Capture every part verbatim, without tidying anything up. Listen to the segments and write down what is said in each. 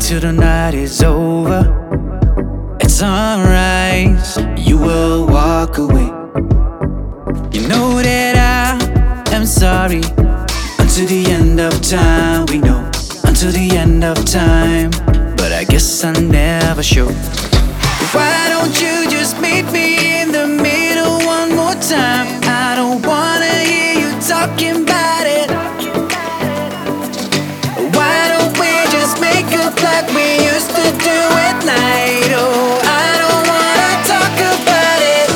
till the night is over. At sunrise, you will walk away. You know that I am sorry. Until the end of time, we know. Until the end of time, but I guess I never show. Why don't you just meet me in the middle one more time? I don't wanna hear you talking about it. Why don't we just make up like we used to do at night? Oh, I don't wanna talk about it.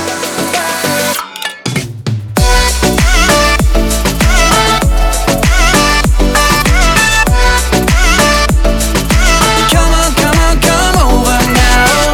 Come on, come on, come over now.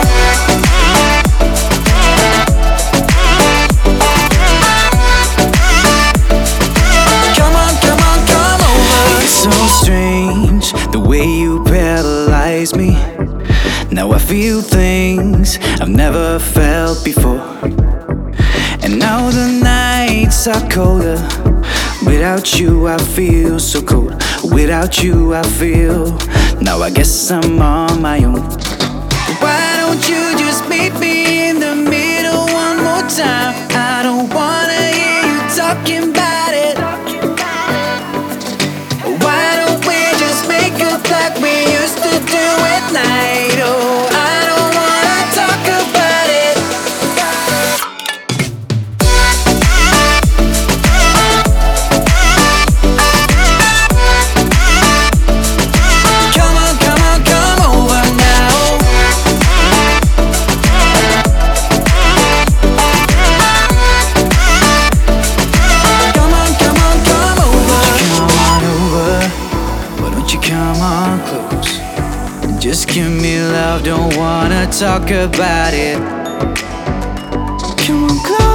Come on, come on, come over. It's so strange the way you paralyze me. Now I feel things I've never felt before. And now the nights are colder. Without you I feel so cold. Without you I feel. Now I guess I'm on my own. Why don't you just meet me in the middle one more time? I don't wanna hear you talking about it. Why don't we just make up like we used to do at night? Oh, I don't wanna talk about it. Come on, come on, come over now. Come on, come on, come over. Come on over. Why don't you come on close? Just give me love, don't wanna talk about it. Come on, come